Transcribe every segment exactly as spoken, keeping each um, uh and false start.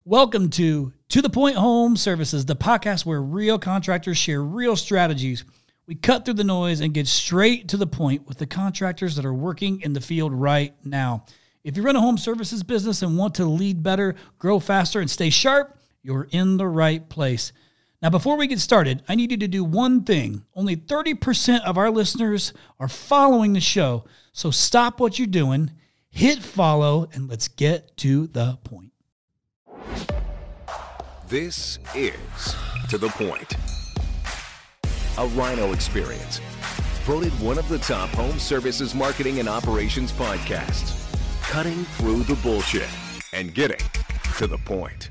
Welcome to To The Point Home Services, the podcast where real contractors share real strategies. We cut through the noise and get straight to the point with the contractors that are working in the field right now. If you run a home services business and want to lead better, grow faster, and stay sharp, you're in the right place. Now, before we get started, I need you to do one thing. Only thirty percent of our listeners are following the show, so stop what you're doing, hit follow, and let's get to the point. This is To The Point, a Rhino experience, voted one of the top home services marketing and operations podcasts, cutting through the bullshit and getting to the point.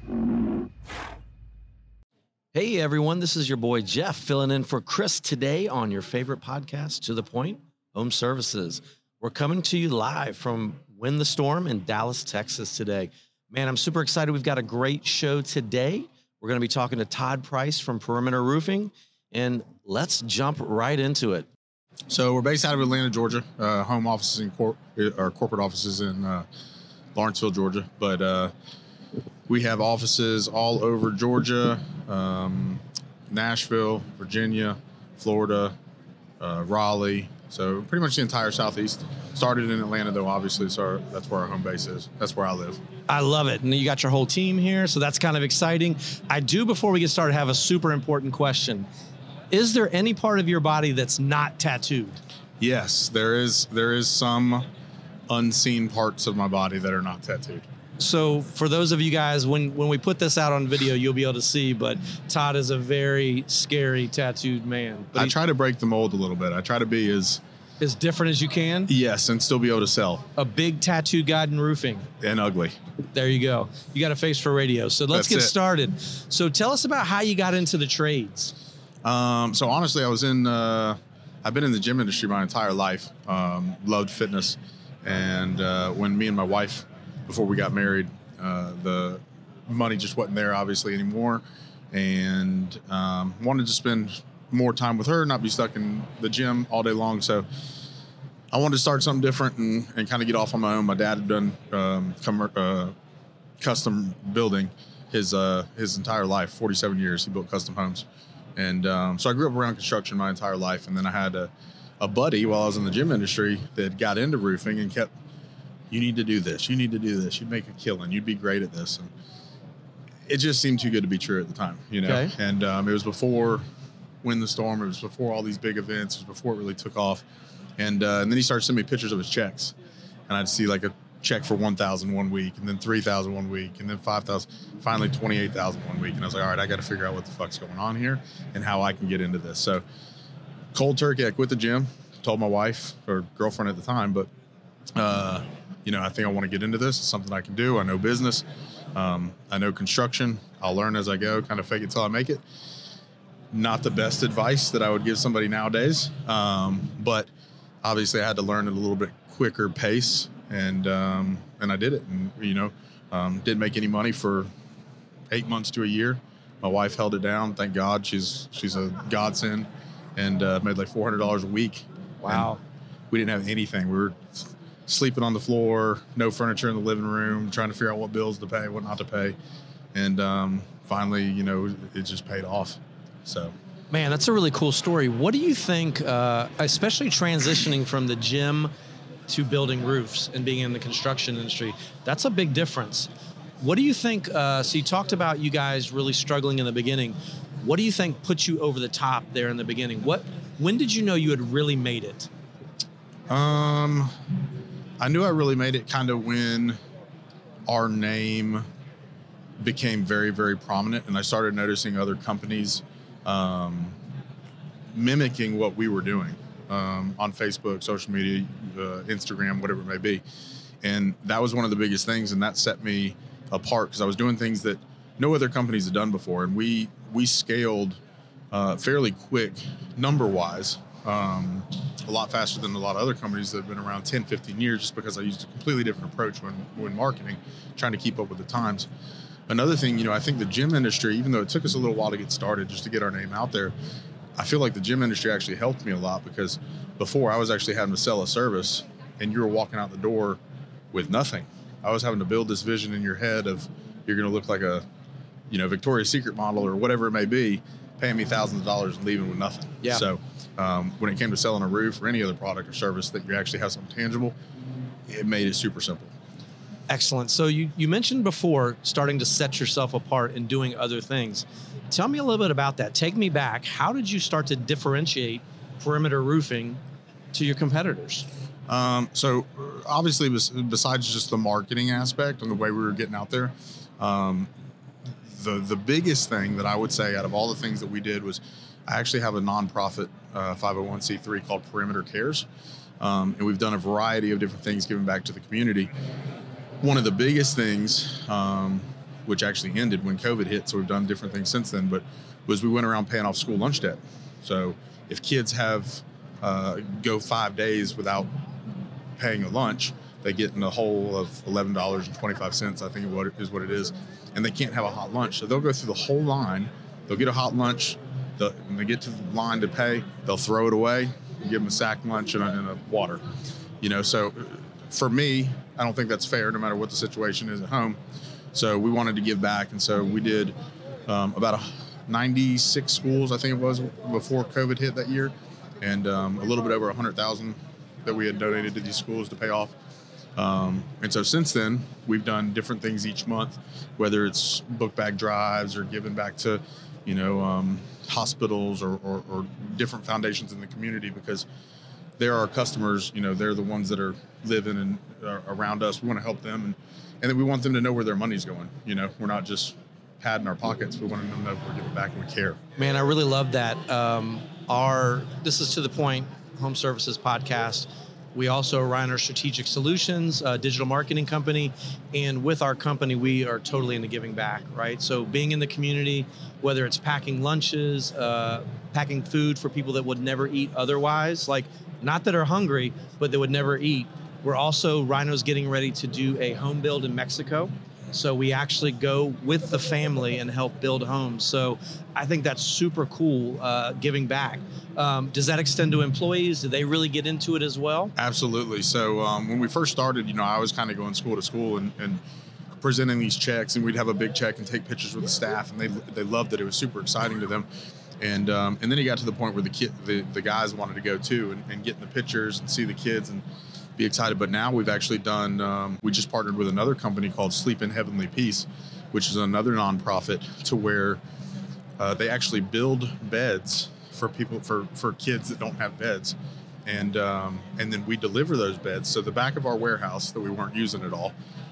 Hey everyone, this is your boy Jeff filling in for Chris today on your favorite podcast, To The Point Home Services. We're coming to you live from Win the Storm in Dallas, Texas today. Man, I'm super excited. We've got a great show today. We're going to be talking to Todd Price from Perimeter Roofing, and let's jump right into it. So we're based out of Atlanta, Georgia. Uh, home offices and cor- our corporate offices in uh, Lawrenceville, Georgia. But uh, we have offices all over Georgia, um, Nashville, Virginia, Florida, uh, Raleigh. So pretty much the entire Southeast. Started in Atlanta, though, obviously, so that's where our home base is. That's where I live. I love it. And you got your whole team here, so that's kind of exciting. I do, before we get started, have a super important question. Is there any part of your body that's not tattooed? Yes, there is. There is some unseen parts of my body that are not tattooed. So for those of you guys, when, when we put this out on video, you'll be able to see, but Todd is a very scary tattooed man. But I try to break the mold a little bit. I try to be as... as different as you can? Yes, and still be able to sell. A big tattoo guy in roofing. And ugly. There you go. You got a face for radio. So let's That's get it. started. So tell us about how you got into the trades. Um, so honestly, I was in, uh, I've been in the gym industry my entire life. Um, loved fitness. And uh, when me and my wife, before we got married, uh, the money just wasn't there obviously anymore. And um, wanted to spend more time with her, not be stuck in the gym all day long. So I wanted to start something different and, and kind of get off on my own. My dad had done um, com- uh, custom building his uh, his entire life, forty-seven years. He built custom homes. And um, so I grew up around construction my entire life. And then I had a, a buddy while I was in the gym industry that got into roofing and kept, you need to do this. You need to do this. You'd make a killing. You'd be great at this. And it just seemed too good to be true at the time, you know? Okay. And um, it was before Win the Storm. It was before all these big events. It was before it really took off. And uh, and then he started sending me pictures of his checks. And I'd see like a check for one thousand one week, and then three thousand one week, and then five thousand, finally twenty-eight thousand one week. And I was like, all right, I got to figure out what the fuck's going on here and how I can get into this. So cold turkey, I quit the gym, told my wife or girlfriend at the time, but uh, you know, I think I want to get into this. It's something I can do. I know business. Um, I know construction. I'll learn as I go, kind of fake it till I make it. Not the best advice that I would give somebody nowadays. Um, but obviously I had to learn at a little bit quicker pace, and, um, and I did it. And, you know, um, didn't make any money for eight months to a year. My wife held it down. Thank God. She's, she's a godsend, and, uh, made like four hundred dollars a week. Wow. And we didn't have anything. We were sleeping on the floor, no furniture in the living room, trying to figure out what bills to pay, what not to pay. And, um, finally, you know, it just paid off. So, Man, that's a really cool story. What do you think, uh, especially transitioning from the gym to building roofs and being in the construction industry, that's a big difference. What do you think, uh, so you talked about you guys really struggling in the beginning. What do you think put you over the top there in the beginning? What, when did you know you had really made it? Um, I knew I really made it kind of when our name became very, very prominent, and I started noticing other companies um, mimicking what we were doing um, on Facebook, social media, uh, Instagram, whatever it may be. And that was one of the biggest things, and that set me apart because I was doing things that no other companies had done before. And we we scaled uh, fairly quick number-wise, um, a lot faster than a lot of other companies that have been around ten, fifteen years, just because I used a completely different approach when, when marketing, trying to keep up with the times. Another thing, you know, I think the gym industry, even though it took us a little while to get started just to get our name out there, I feel like the gym industry actually helped me a lot because before I was actually having to sell a service and you were walking out the door with nothing. I was having to build this vision in your head of you're going to look like a, you know, Victoria's Secret model or whatever it may be, paying me thousands of dollars and leaving with nothing. Yeah. So um, when it came to selling a roof or any other product or service that you actually have something tangible, it made it super simple. Excellent. So you, you mentioned before starting to set yourself apart and doing other things. Tell me a little bit about that. Take me back. How did you start to differentiate Perimeter Roofing to your competitors? Um, so obviously, besides just the marketing aspect and the way we were getting out there, um, the the biggest thing that I would say out of all the things that we did was I actually have a nonprofit uh, five oh one c three called Perimeter Cares, um, and we've done a variety of different things giving back to the community. One of the biggest things, um, which actually ended when COVID hit, so we've done different things since then, but was we went around paying off school lunch debt. So if kids have uh, go five days without paying a lunch, they get in a hole of eleven dollars and twenty-five cents, I think what is what it is, and they can't have a hot lunch. So they'll go through the whole line, they'll get a hot lunch, when they get to the line to pay, they'll throw it away and give them a sack lunch and a, and a water. You know, so for me, I don't think that's fair no matter what the situation is at home. So we wanted to give back, and so we did um, about a ninety-six schools, I think it was, before COVID hit that year, and um, a little bit over one hundred thousand that we had donated to these schools to pay off. Um, and so since then, we've done different things each month, whether it's book bag drives or giving back to, you know, um, hospitals or, or, or different foundations in the community, because they're our customers. You know, they're the ones that are living and uh, around us. We want to help them, and, and then we want them to know where their money's going. You know, we're not just padding our pockets. We want them to know we're giving back and we care. Man, I really love that. Um, our this is To The Point Home Services podcast. We also run our Strategic Solutions, a digital marketing company. And with our company, we are totally into giving back, right? So being in the community, whether it's packing lunches, uh, packing food for people that would never eat otherwise, like not that are hungry, but they would never eat. We're also, Rhino's getting ready to do a home build in Mexico. So we actually go with the family and help build homes. So I think that's super cool, uh, giving back. Um, does that extend to employees? Do they really get into it as well? Absolutely. So um, when we first started, you know, I was kind of going school to school and, and presenting these checks, and we'd have a big check and take pictures with the staff, and they they loved it. It was super exciting to them. And um, and then it got to the point where the kid, the, the guys wanted to go too and, and get in the pictures and see the kids and be excited. But now we've actually done, um, we just partnered with another company called Sleep in Heavenly Peace, which is another nonprofit, to where uh, they actually build beds for people, for, for kids that don't have beds. And, um, and then we deliver those beds. So the back of our warehouse that we weren't using at all,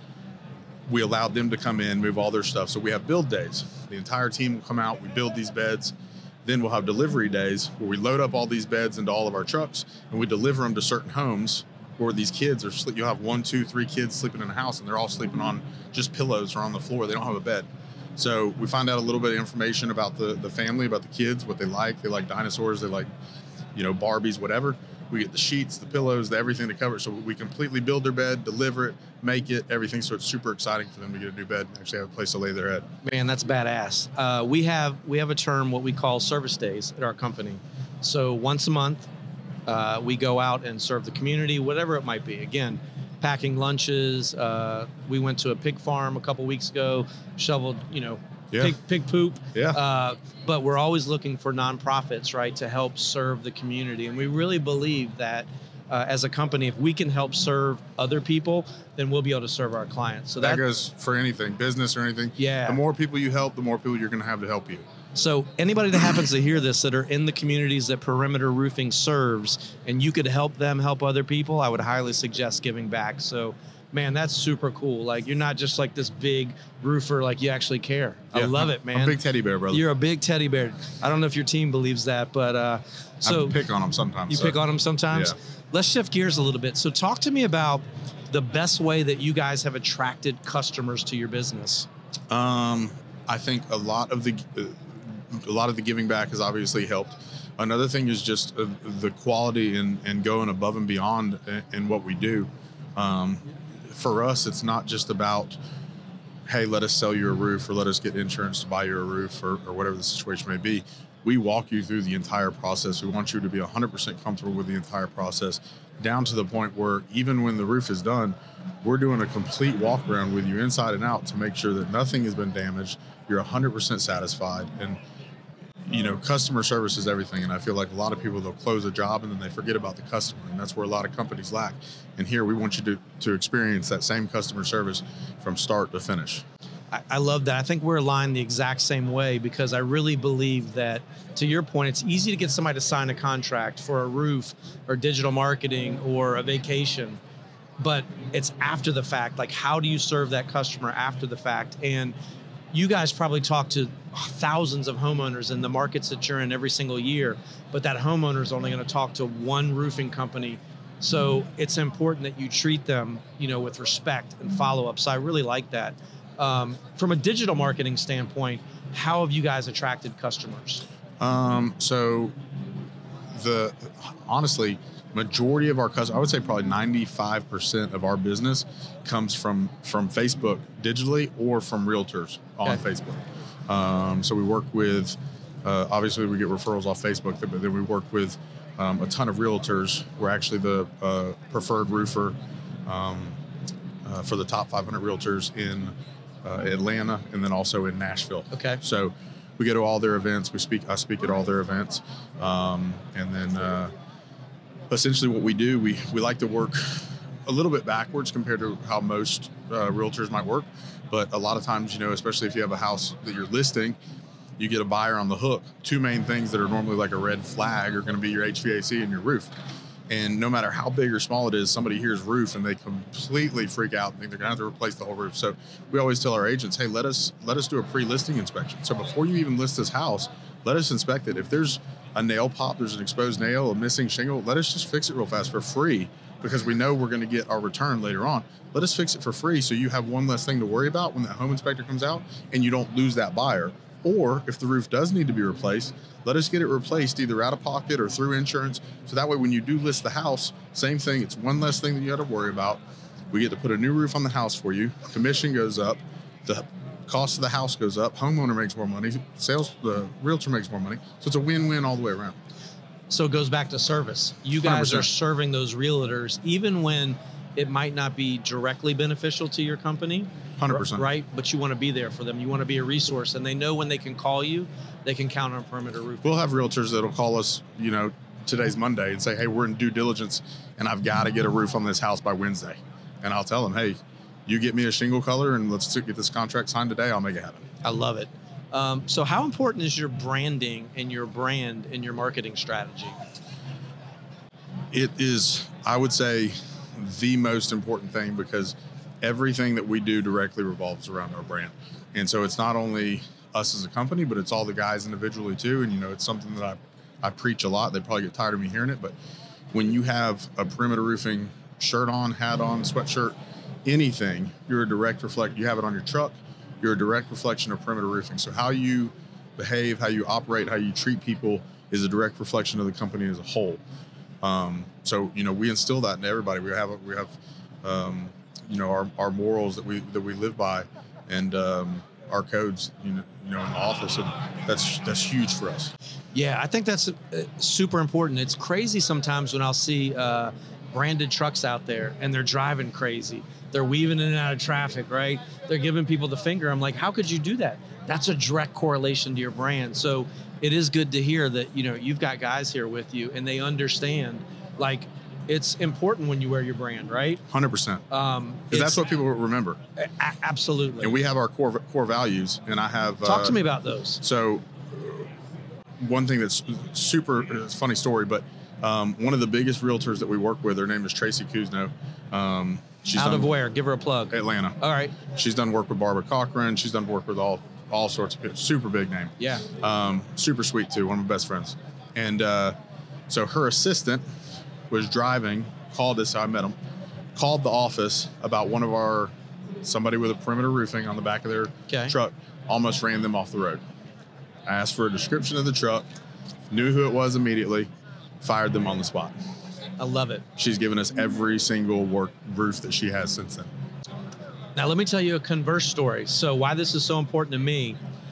we allowed them to come in, move all their stuff. So we have build days. The entire team will come out, we build these beds. Then we'll have delivery days where we load up all these beds into all of our trucks and we deliver them to certain homes where these kids are sleep. You'll have one, two, three kids sleeping in a house, and they're all sleeping on just pillows or on the floor. They don't have a bed. So we find out a little bit of information about the, the family, about the kids, what they like. They like dinosaurs. They like, you know, Barbies, whatever. We get the sheets, the pillows, the everything to cover it. So we completely build their bed, deliver it, make it, everything. So it's super exciting for them to get a new bed and actually have a place to lay their head. Man, that's badass. Uh, we have we have a term, what we call service days at our company. So once a month, uh, we go out and serve the community, whatever it might be. Again, packing lunches. Uh, we went to a pig farm a couple weeks ago, shoveled, you know, Yeah. pig, pig poop. Yeah. Uh, but we're always looking for nonprofits, right, to help serve the community. And we really believe that uh, as a company, if we can help serve other people, then we'll be able to serve our clients. So that, that goes for anything, business or anything. Yeah. The more people you help, the more people you're going to have to help you. So anybody that happens to hear this that are in the communities that Perimeter Roofing serves, and you could help them help other people, I would highly suggest giving back. So, man, that's super cool. Like, you're not just like this big roofer, like you actually care. I Yeah, love I'm- it, man. I'm a big teddy bear, brother. You're a big teddy bear. I don't know if your team believes that, but uh, so I pick on them sometimes. you so. pick on them sometimes. Yeah. Let's shift gears a little bit. So talk to me about the best way that you guys have attracted customers to your business. Um, I think a lot of the uh, a lot of the giving back has obviously helped. Another thing is just uh, the quality and, and going above and beyond in, in what we do. Um, for us, it's not just about, hey, let us sell you a roof or let us get insurance to buy you a roof or, or whatever the situation may be. we walk you through the entire process. We want you to be one hundred percent comfortable with the entire process, down to the point where even when the roof is done, we're doing a complete walk around with you inside and out to make sure that nothing has been damaged. You're one hundred percent satisfied. And, you know, customer service is everything. And I feel like a lot of people, they'll close a job and then they forget about the customer. And that's where a lot of companies lack. And here we want you to, to experience that same customer service from start to finish. I love that. I think we're aligned the exact same way, because I really believe that, to your point, it's easy to get somebody to sign a contract for a roof or digital marketing or a vacation, but it's after the fact. Like, how do you serve that customer after the fact? And you guys probably talk to thousands of homeowners in the markets that you're in every single year, but that homeowner is only going to talk to one roofing company. So it's important that you treat them, you know, with respect and follow up. So I really like that. Um, from a digital marketing standpoint, how have you guys attracted customers? Um, so the, honestly, majority of our customers, I would say probably ninety-five percent of our business comes from, from Facebook digitally or from realtors on okay. Facebook. Um, so we work with, uh, obviously we get referrals off Facebook, but then we work with um, a ton of realtors. We're actually the uh, preferred roofer um, uh, for the top five hundred realtors in Uh, Atlanta, and then also in Nashville. Okay. So we go to all their events. We speak. I speak at all their events, um, and then uh, essentially what we do, we we like to work a little bit backwards compared to how most uh, realtors might work. But a lot of times, you know, especially if you have a house that you're listing, you get a buyer on the hook. Two main things that are normally like a red flag are going to be your H V A C and your roof. And no matter how big or small it is, somebody hears roof and they completely freak out and think they're going to have to replace the whole roof. So we always tell our agents, hey, let us let us do a pre-listing inspection. So before you even list this house, let us inspect it. If there's a nail pop, there's an exposed nail, a missing shingle, let us just fix it real fast for free, because we know we're going to get our return later on. Let us fix it for free so you have one less thing to worry about when that home inspector comes out, and you don't lose that buyer. Or if the roof does need to be replaced, let us get it replaced either out of pocket or through insurance. So that way, when you do list the house, same thing. It's one less thing that you have to worry about. We get to put a new roof on the house for you. Commission goes up. The cost of the house goes up. Homeowner makes more money. Sales, the realtor makes more money. So it's a win-win all the way around. So it goes back to service. You guys one hundred percent are serving those realtors, even when it might not be directly beneficial to your company. one hundred percent. Right? But you want to be there for them. You want to be a resource, and they know when they can call you, they can count on Perimeter Roofing. We'll have realtors that'll call us, you know, today's Monday and say, hey, we're in due diligence and I've got to get a roof on this house by Wednesday. And I'll tell them, hey, you get me a shingle color and let's get this contract signed today. I'll make it happen. I love it. Um, so how important is your branding and your brand in your marketing strategy? It is, I would say, the most important thing, because everything that we do directly revolves around our brand. And so it's not only us as a company, but it's all the guys individually too. And, you know, it's something that I, I preach a lot. They probably get tired of me hearing it, but when you have a Perimeter Roofing shirt on, hat on, sweatshirt, anything, you're a direct reflect. You have it on your truck, you're a direct reflection of Perimeter Roofing. So how you behave, how you operate, how you treat people is a direct reflection of the company as a whole. Um, so, you know, we instill that in everybody. We have, we have, um, you know, our, our morals that we, that we live by, and, um, our codes, you know, you know, in the office. And that's, that's huge for us. Yeah. I think that's uh, super important. It's crazy sometimes when I'll see, uh, branded trucks out there and they're driving crazy. They're weaving in and out of traffic, right? They're giving people the finger. I'm like, how could you do that? That's a direct correlation to your brand. So it is good to hear that, you know, you've got guys here with you and they understand, like, it's important when you wear your brand, right? one hundred percent. Um, Because that's what people remember. A- absolutely. And we have our core core values, and I have... Talk uh, to me about those. So one thing that's super, it's a funny story, but um, one of the biggest realtors that we work with, her name is Tracy Kuzno. Um, she's Out done, of where? Give her a plug. Atlanta. All right. She's done work with Barbara Cochran. She's done work with all all sorts of people. Super big name. Yeah. Um, super sweet, too. One of my best friends. And uh, so her assistant was driving, called us, I met him, called the office about one of our, somebody with a Perimeter Roofing on the back of their okay. truck, almost ran them off the road. I asked for a description of the truck, knew who it was immediately, fired them on the spot. I love it. She's given us every single work roof that she has since then. Now, let me tell you a converse story. So why this is so important to me.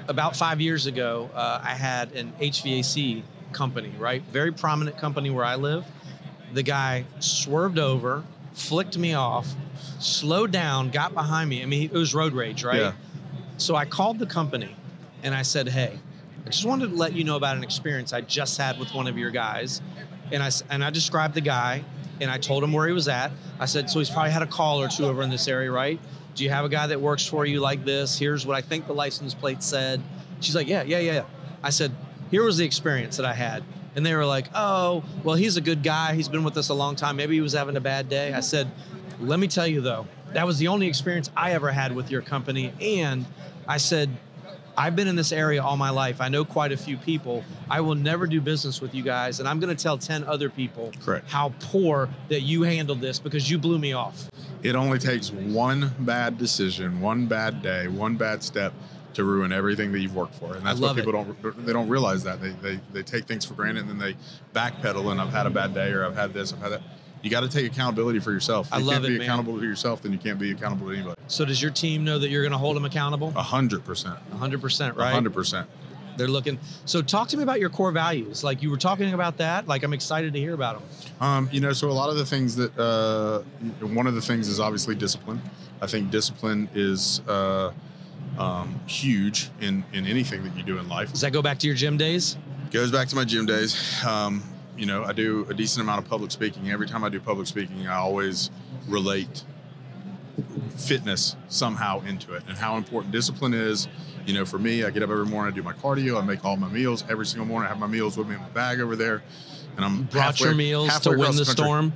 about five years ago, uh, I had an H V A C company, right? Very prominent company where I live. The guy swerved over, flicked me off, slowed down, got behind me. I mean, it was road rage, right? Yeah. So I called the company and I said, hey, I just wanted to let you know about an experience I just had with one of your guys. And I, and I described the guy and I told him where he was at. I said, so he's probably had a call or two over in this area, right? Do you have a guy that works for you like this? Here's what I think the license plate said. She's like, yeah, yeah, yeah. I said, here was the experience that I had. And they were like, oh, well, he's a good guy. He's been with us a long time. Maybe he was having a bad day. I said, let me tell you, though, that was the only experience I ever had with your company. And I said, I've been in this area all my life. I know quite a few people. I will never do business with you guys. And I'm going to tell ten other people Correct. how poor that you handled this because you blew me off. It only takes one bad decision, one bad day, one bad step to ruin everything that you've worked for. And that's I what love people don't, they don't realize that. They, they, they take things for granted and then they backpedal and I've had a bad day or I've had this, I've had that. You got to take accountability for yourself. If I you love can't it, be man. accountable to yourself, then you can't be accountable to anybody. So does your team know that you're going to hold them accountable? A hundred percent. one hundred percent, A right? hundred percent. They're looking. So talk to me about your core values. Like you were talking about that. Like I'm excited to hear about them. Um, you know, so a lot of the things that, uh, one of the things is obviously discipline. I think discipline is uh, um, huge in, in anything that you do in life. Does that go back to your gym days? Goes back to my gym days. Um, you know, I do a decent amount of public speaking. Every time I do public speaking, I always relate fitness somehow into it and how important discipline is. You know, for me, I get up every morning, I do my cardio, I make all my meals every single morning. I have my meals with me in my bag over there. And I'm Brought halfway, your meals to halfway win across the country. storm?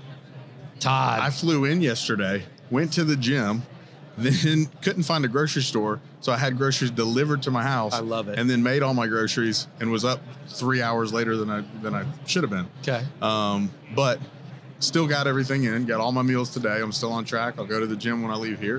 Todd. I flew in yesterday, went to the gym, then couldn't find a grocery store, so I had groceries delivered to my house. I love it. And then made all my groceries and was up three hours later than I than I should have been. okay. Um, but still got everything in, got all my meals today. I'm still on track. I'll go to the gym when I leave here.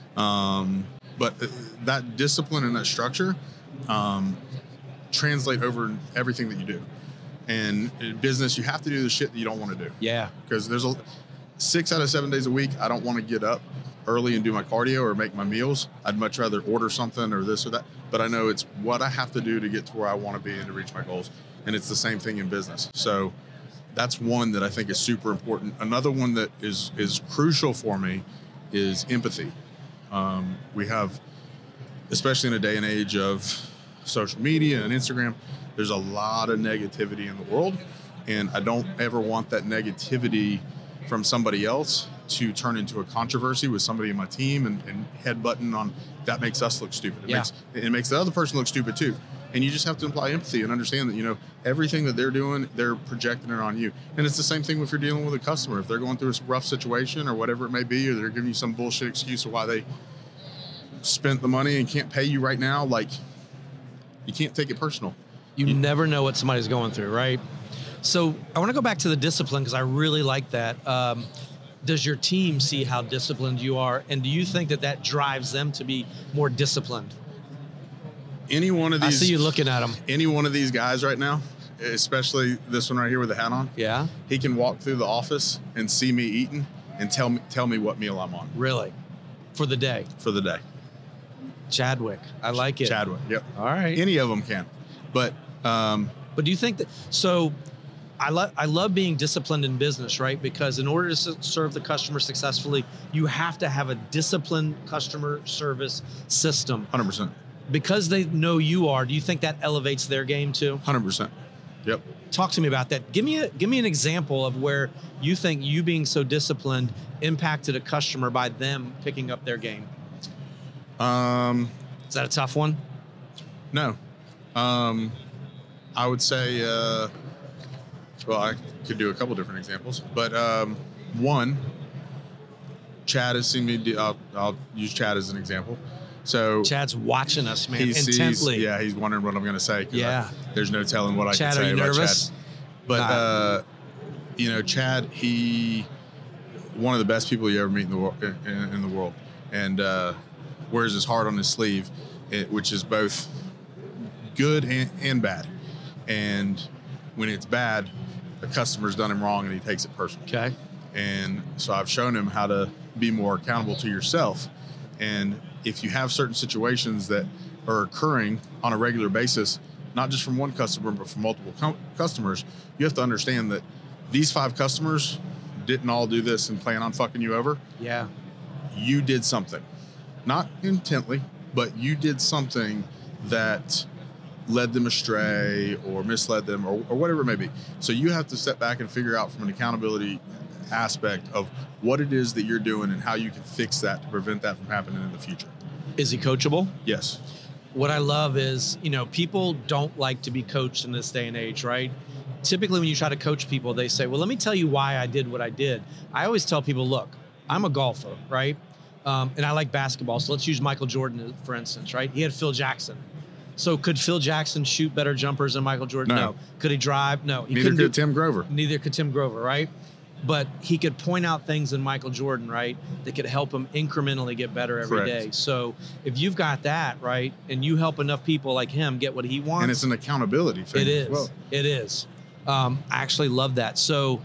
Um, but that discipline and that structure um, translate over in everything that you do. And in business, you have to do the shit that you don't want to do. Yeah. Because there's a six out of seven days a week, I don't want to get up early and do my cardio or make my meals. I'd much rather order something or this or that. But I know it's what I have to do to get to where I want to be and to reach my goals. And it's the same thing in business. So that's one that I think is super important. Another one that is is crucial for me is empathy. Um, we have, especially in a day and age of social media and Instagram, there's a lot of negativity in the world. And I don't ever want that negativity from somebody else to turn into a controversy with somebody in my team and, and headbutting on that makes us look stupid. It Yeah. makes it makes the other person look stupid too. And you just have to imply empathy and understand that, you know, everything that they're doing, they're projecting it on you. And it's the same thing if you're dealing with a customer. If they're going through a rough situation or whatever it may be, or they're giving you some bullshit excuse of why they spent the money and can't pay you right now, like, you can't take it personal. You never know what somebody's going through, right? So I want to go back to the discipline because I really like that. Um, does your team see how disciplined you are? And do you think that that drives them to be more disciplined? Any one of I these, see you looking at them. any one of these guys right now, especially this one right here with the hat on, Yeah, he can walk through the office and see me eating and tell me tell me what meal I'm on really? For the day. for the day. Chadwick. I like it. Chadwick, yep. All right. Any of them can. But um, But do you think that, so I love I love being disciplined in business, right? Because in order to s- serve the customer successfully, you have to have a disciplined customer service system. one hundred percent. Because they know you are, do you think that elevates their game too? one hundred percent. Yep. Talk to me about that. Give me a give me an example of where you think you being so disciplined impacted a customer by them picking up their game. Um, Is that a tough one? no. Um, I would say, uh, well, I could do a couple different examples, but um, one, Chad has seen me do, I'll, I'll use Chad as an example. So Chad's watching us, man, he sees, intently. yeah, he's wondering what I'm going to say. 'cause Yeah. I, there's no telling what I Chad, can are say you about nervous? Chad. But, Nah. uh, you know, Chad, he, one of the best people you ever meet in the, wor- in, in the world. And uh, wears his heart on his sleeve, it, which is both good and, and bad. And when it's bad, the customer's done him wrong and he takes it personally. Okay. And so I've shown him how to be more accountable to yourself. And if you have certain situations that are occurring on a regular basis, not just from one customer, but from multiple com- customers, you have to understand that these five customers didn't all do this and plan on fucking you over. Yeah. You did something, not intently, but you did something that led them astray or misled them or, or whatever it may be. So you have to step back and figure out from an accountability aspect of what it is that you're doing and how you can fix that to prevent that from happening in the future. Is he coachable? Yes. What I love is, you know, people don't like to be coached in this day and age, right? Typically when you try to coach people, they say, well, let me tell you why I did what I did. I always tell people, look, I'm a golfer, right? Um, and I like basketball. So let's use Michael Jordan, for instance, right? He had Phil Jackson. So could Phil Jackson shoot better jumpers than Michael Jordan? No. No. Could he drive? No. He Neither couldn't could do- Tim Grover. Neither could Tim Grover, right? But he could point out things in Michael Jordan, right, that could help him incrementally get better every day. Correct. So if you've got that, right, and you help enough people like him get what he wants. And it's an accountability thing It is. as well. It is. Um, I actually love that. So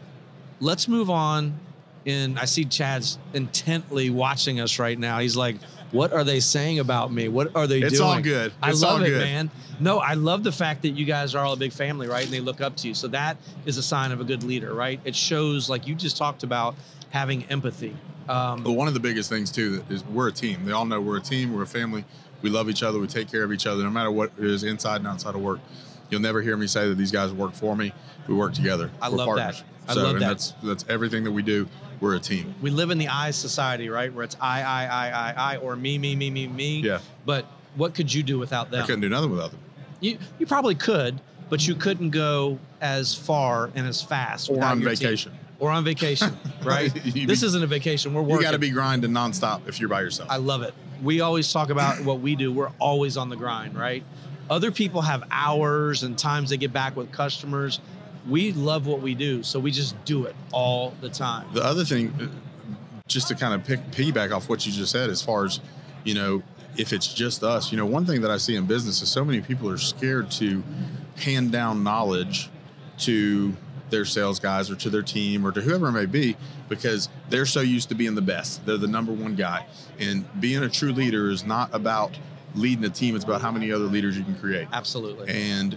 let's move on. And I see Chad's intently watching us right now. He's like, what are they saying about me? What are they It's doing? all good. I It's love all it, good. man. No, I love the fact that you guys are all a big family, right? And they look up to you. So that is a sign of a good leader, right? It shows, like you just talked about, having empathy. Um, But one of the biggest things too is we're a team. They all know we're a team. We're a family. We love each other. We take care of each other, no matter what is inside and outside of work. You'll never hear me say that these guys work for me. We work together. I we're love partners. that. I so, love and that. That's that's everything that we do. We're a team. we live in the I society, right? Where it's I, I, I, I, I, or me, me, me, me, me. Yeah. But what could you do without them? I couldn't do nothing without them. You you probably could, but you couldn't go as far and as fast. Or without on your vacation. team. Or on vacation, right? You This be- isn't a vacation. We're working. You got to be grinding nonstop if you're by yourself. I love it. We always talk about what we do. We're always on the grind, right? Other people have hours and times they get back with customers. We love what we do, so we just do it all the time. The other thing, uh, just to kind of pick, piggyback off what you just said, as far as, you know, if it's just us, you know, one thing that I see in business is so many people are scared to hand down knowledge to their sales guys or to their team or to whoever it may be, because they're so used to being the best. They're the number one guy. And being a true leader is not about leading a team. It's about how many other leaders you can create. Absolutely. And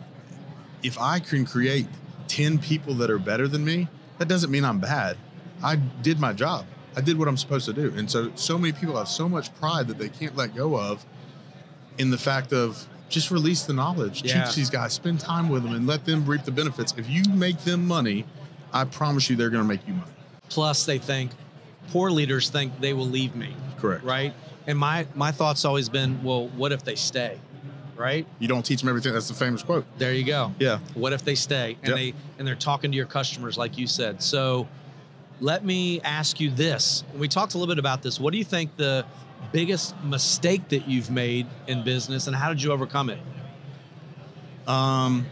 if I can create ten people that are better than me, that doesn't mean I'm bad. I did my job. I did what I'm supposed to do. And so, so many people have so much pride that they can't let go of in the fact of just release the knowledge, Yeah. teach these guys, spend time with them and let them reap the benefits. If you make them money, I promise you they're going to make you money. Plus, they think, poor leaders think they will leave me. Correct. Right? And my, my thought's always been, well, what if they stay? Right? You don't teach them everything. That's the famous quote. There you go. Yeah. What if they stay and Yep. they and they're talking to your customers like you said? So let me ask you this. We talked a little bit about this. What do you think the biggest mistake that you've made in business and how did you overcome it? Um,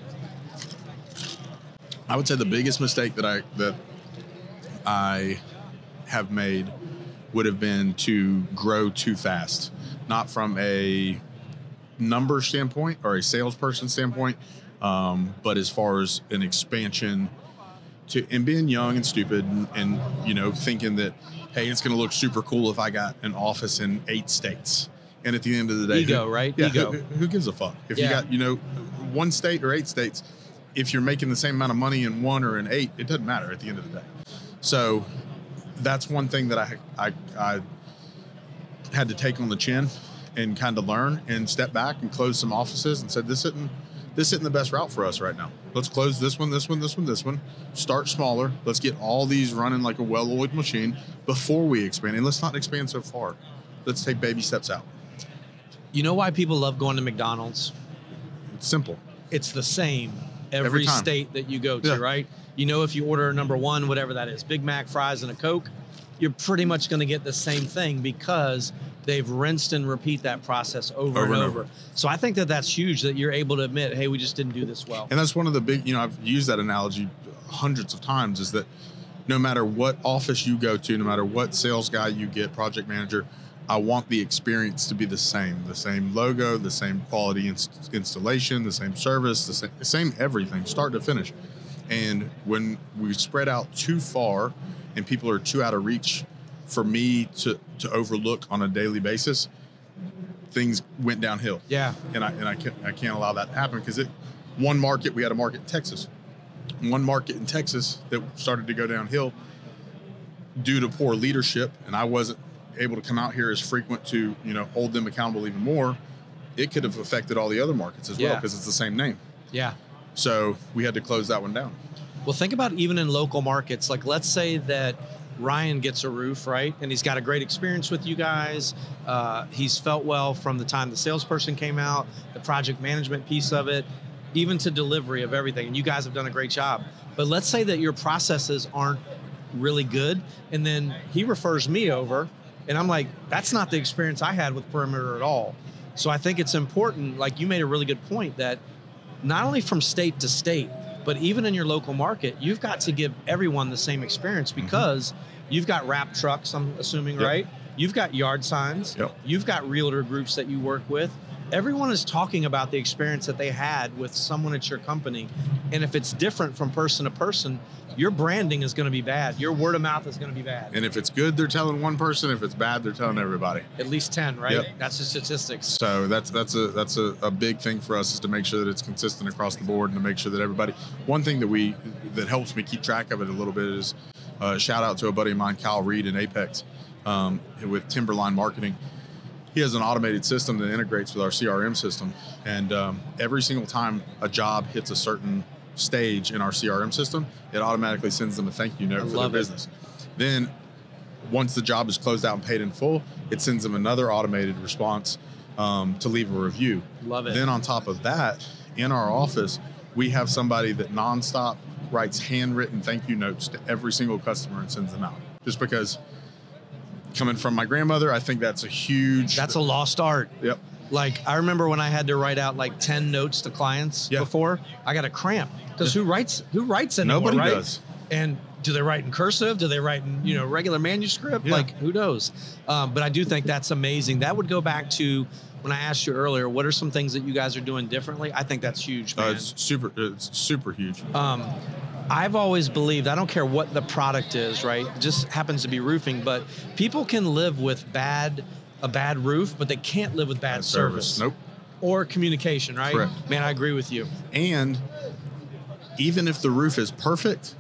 I would say the biggest mistake that I that I have made would have been to grow too fast, not from a number standpoint or a salesperson standpoint, um, but as far as an expansion to and being young and stupid and, and you know thinking that hey, it's going to look super cool if I got an office in eight states. And at the end of the day, Ego, who, right? Yeah, Ego. Who, who gives a fuck if Yeah. you got you know one state or eight states? If you're making the same amount of money in one or in eight, it doesn't matter at the end of the day. So that's one thing that I I, I had to take on the chin and kind of learn and step back and close some offices and said this isn't this isn't the best route for us right now. Let's close this one, this one, this one, this one. Start smaller. Let's get all these running like a well-oiled machine before we expand. And let's not expand so far. Let's take baby steps out. You know why people love going to McDonald's? It's simple. It's the same every, Every time. state that you go to, Yeah. right? You know, if you order number one, whatever that is, Big Mac, fries, and a Coke, you're pretty much going to get the same thing because they've rinsed and repeat that process over, Over and and over. over. So I think that that's huge that you're able to admit, hey, we just didn't do this well. And that's one of the big, you know, I've used that analogy hundreds of times is that no matter what office you go to, no matter what sales guy you get, project manager, I want the experience to be the same, the same logo, the same quality inst- installation, the same service, the same, the same everything, start to finish. And when we spread out too far and people are too out of reach for me to, to overlook on a daily basis, things went downhill. Yeah. And I and I can't I can't allow that to happen because it one market we had a market in Texas, one market in Texas that started to go downhill due to poor leadership, and I wasn't able to come out here as frequent to you know hold them accountable even more. It could have affected all the other markets as well Yeah. because it's the same name. Yeah. So we had to close that one down. Well, think about even in local markets. Like, let's say that Ryan gets a roof, right? And he's got a great experience with you guys. Uh, he's felt well from the time the salesperson came out, the project management piece of it, even to delivery of everything. And you guys have done a great job. But let's say that your processes aren't really good. And then he refers me over, and I'm like, that's not the experience I had with Perimeter at all. So I think it's important, like you made a really good point, that not only from state to state, but even in your local market, you've got to give everyone the same experience because mm-hmm. you've got wrap trucks, I'm assuming, yep. right? You've got yard signs. Yep. You've got realtor groups that you work with. Everyone is talking about the experience that they had with someone at your company. And if it's different from person to person, your branding is going to be bad. Your word of mouth is going to be bad. And if it's good, they're telling one person. If it's bad, they're telling everybody. At least ten, right? Yep. That's the statistics. So that's that's a that's a, a big thing for us is to make sure that it's consistent across the board and to make sure that everybody. One thing that we that helps me keep track of it a little bit is uh, shout out to a buddy of mine, Kyle Reed in Apex, um, with Timberline Marketing. He has an automated system that integrates with our C R M system, and um, every single time a job hits a certain stage in our C R M system, it automatically sends them a thank you note I for love their it. business. Then once the job is closed out and paid in full, it sends them another automated response um, to leave a review. Love it. Then on top of that, in our office, we have somebody that nonstop writes handwritten thank you notes to every single customer and sends them out. Just because coming from my grandmother, I think that's a huge... That's a lost art. Yep. Like, I remember when I had to write out like ten notes to clients Yeah. before, I got a cramp. Because who writes who writes anymore, Nobody right? does. And do they write in cursive? Do they write in, you know, regular manuscript? Yeah. Like, who knows? Um, but I do think that's amazing. That would go back to when I asked you earlier, what are some things that you guys are doing differently? I think that's huge, man. Uh, it's super. It's super huge. Um, I've always believed, I don't care what the product is, right? It just happens to be roofing, but people can live with bad a bad roof, but they can't live with bad, Bad service. service. Nope. Or communication, right? Correct. Man, I agree with you. And even if the roof is perfect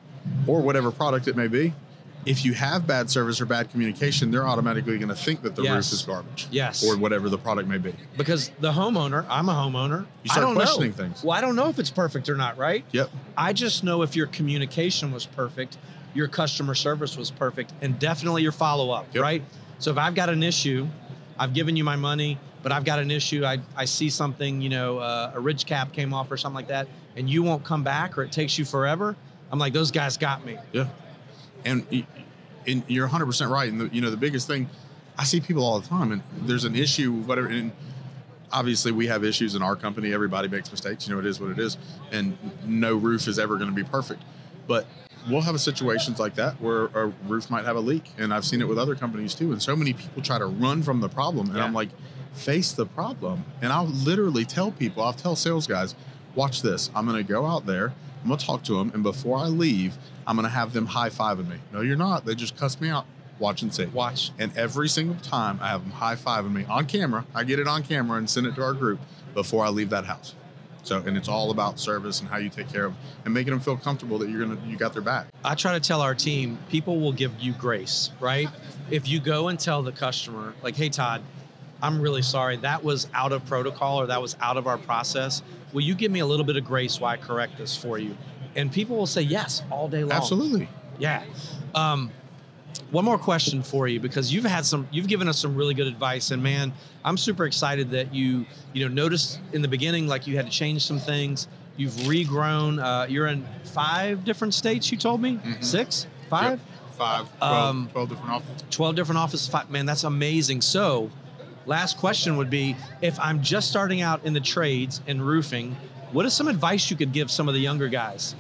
or whatever product it may be, if you have bad service or bad communication, they're automatically going to think that the Yes. roof is garbage. Yes. Or whatever the product may be. Because the homeowner, I'm a homeowner. You start I don't questioning know. things. Well, I don't know if it's perfect or not, right? Yep. I just know if your communication was perfect, your customer service was perfect, and definitely your follow-up, Yep. right? So if I've got an issue, I've given you my money, but I've got an issue, I, I see something, you know, uh, a ridge cap came off or something like that, and you won't come back or it takes you forever, I'm like, those guys got me. Yeah. And, y- and you're one hundred percent right. And, the, you know, the biggest thing, I see people all the time, and there's an issue, whatever, and obviously we have issues in our company. Everybody makes mistakes. You know, it is what it is. And no roof is ever going to be perfect. But we'll have situations like that where a roof might have a leak. And I've seen it with other companies too. And so many people try to run from the problem. And Yeah. I'm like, face the problem. And I'll literally tell people, I'll tell sales guys, watch this. I'm going to go out there. I'm going to talk to them. And before I leave, I'm going to have them high-fiving me. No, you're not. They just cussed me out. Watch and see. Watch. And every single time I have them high-fiving me on camera, I get it on camera and send it to our group before I leave that house. So, and it's all about service and how you take care of them and making them feel comfortable that you're going to, you got their back. I try to tell our team, people will give you grace, right? If you go and tell the customer, like, hey, Todd, I'm really sorry. That was out of protocol or that was out of our process. Will you give me a little bit of grace while I correct this for you? And people will say yes all day long. Absolutely. Yeah. Um, one more question for you, because you've had some, you've given us some really good advice, and man, I'm super excited that you, you know, noticed in the beginning, like you had to change some things. You've regrown. Uh, you're in five different states. You told me Mhm. six, five, Yep. Five, twelve, Um, twelve different offices. twelve different offices. Five, man, that's amazing. So, last question would be, if I'm just starting out in the trades and roofing, what is some advice you could give some of the younger guys?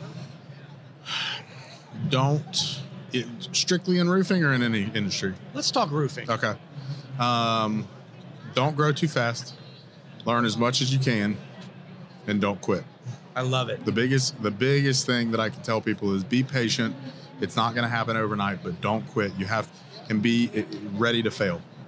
Don't, it, strictly in roofing or in any industry? Let's talk roofing. Okay. Um, don't grow too fast. Learn as much as you can, and don't quit. I love it. The biggest, the biggest thing that I can tell people is be patient. It's not going to happen overnight, but don't quit. You have and be ready to fail.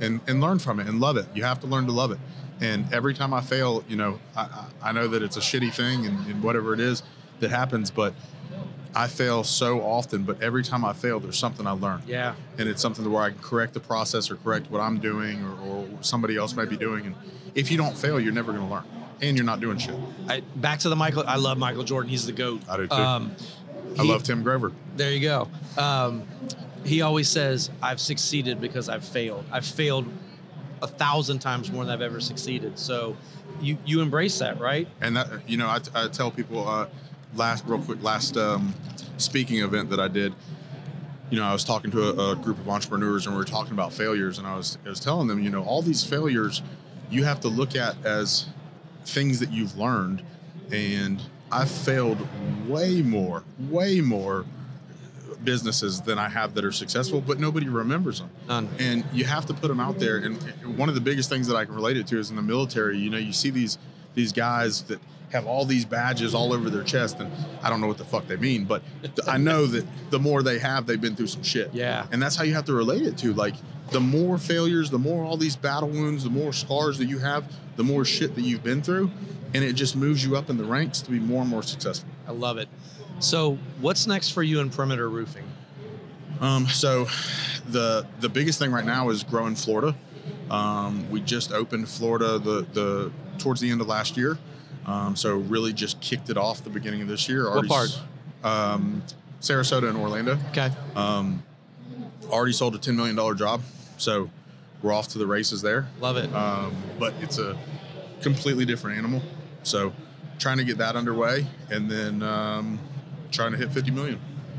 and, and learn from it and love it. You have to learn to love it. And every time I fail, you know, I, I know that it's a shitty thing and, and whatever it is that happens, but I fail so often, but every time I fail, there's something I learn. Yeah. And it's something where I can correct the process or correct what I'm doing or, or somebody else might be doing. And if you don't fail, you're never going to learn. And you're not doing shit. I, back to the Michael. I love Michael Jordan. He's the GOAT. I do too. Um, I he, love Tim Grover. There you go. Um, he always says, I've succeeded because I've failed. I've failed a thousand times more than I've ever succeeded. So you, you embrace that, right? And that, you know, I, I tell people uh, last, real quick, last um, speaking event that I did, you know, I was talking to a, a group of entrepreneurs and we were talking about failures. And I was, I was telling them, you know, all these failures you have to look at as things that you've learned. And I've failed way more, way more businesses than I have that are successful, but nobody remembers them. None. And you have to put them out there. And one of the biggest things that I can relate it to is in the military. You know, you see these these guys that have all these badges all over their chest, and I don't know what the fuck they mean, but I know that the more they have, they've been through some shit. Yeah. And that's how you have to relate it to. Like, the more failures, the more all these battle wounds, the more scars that you have, the more shit that you've been through, and it just moves you up in the ranks to be more and more successful. I love it. So what's next for you in Perimeter Roofing? Um, so the the biggest thing right now is growing Florida. Um, we just opened Florida the, the towards the end of last year. Um, so really just kicked it off the beginning of this year. What Already, part? Um, Sarasota and Orlando. Okay. Um, already sold a ten million dollars job. So we're off to the races there. Love it. Um, but it's a completely different animal. So trying to get that underway and then um, trying to hit fifty million.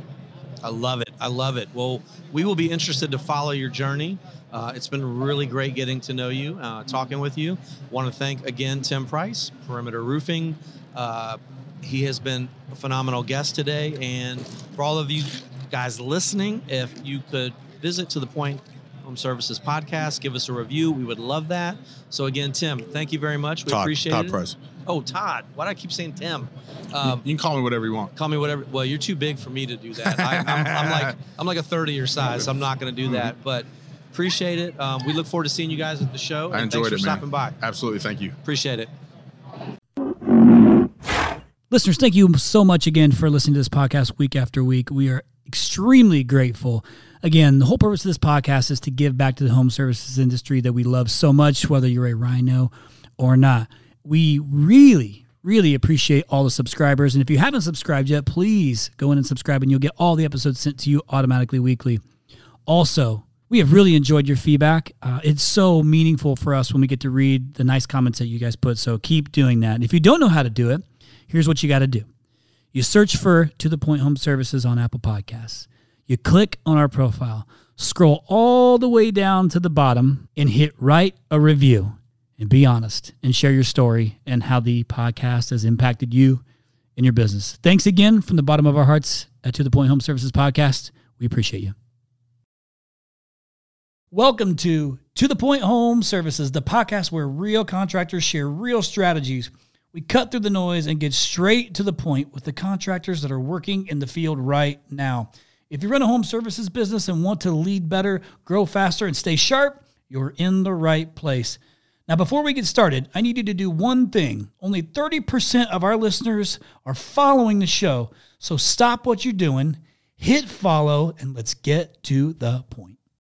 I love it. I love it. Well, we will be interested to follow your journey. Uh, it's been really great getting to know you, uh, talking with you. Want to thank again Tim Price, Perimeter Roofing. Uh, he has been a phenomenal guest today. And for all of you guys listening, if you could visit To The Point Home Services Podcast, give us a review. We would love that. So again, Tim, thank you very much. We Todd, appreciate Todd it. Price. Oh, Todd. Why do I keep saying Tim? Um, You can call me whatever you want. Call me whatever. Well, you're too big for me to do that. I, I'm, I'm like I'm like a third of your size. So I'm not going to do that. But appreciate it. Um, we look forward to seeing you guys at the show. I And enjoyed thanks it, for man. stopping by. Absolutely. Thank you. Appreciate it. Listeners, thank you so much again for listening to this podcast week after week. We are extremely grateful. Again, the whole purpose of this podcast is to give back to the home services industry that we love so much, whether you're a Rhino or not. We really, really appreciate all the subscribers. And if you haven't subscribed yet, please go in and subscribe and you'll get all the episodes sent to you automatically weekly. Also, we have really enjoyed your feedback. Uh, it's so meaningful for us when we get to read the nice comments that you guys put. So keep doing that. And if you don't know how to do it, here's what you got to do. You search for To The Point Home Services on Apple Podcasts. You click on our profile, scroll all the way down to the bottom, and hit write a review. And be honest and share your story and how the podcast has impacted you and your business. Thanks again from the bottom of our hearts at To The Point Home Services Podcast. We appreciate you. Welcome to To The Point Home Services, the podcast where real contractors share real strategies. We cut through the noise and get straight to the point with the contractors that are working in the field right now. If you run a home services business and want to lead better, grow faster, and stay sharp, you're in the right place. Now, before we get started, I need you to do one thing. Only thirty percent of our listeners are following the show. So stop what you're doing, hit follow, and let's get to the point.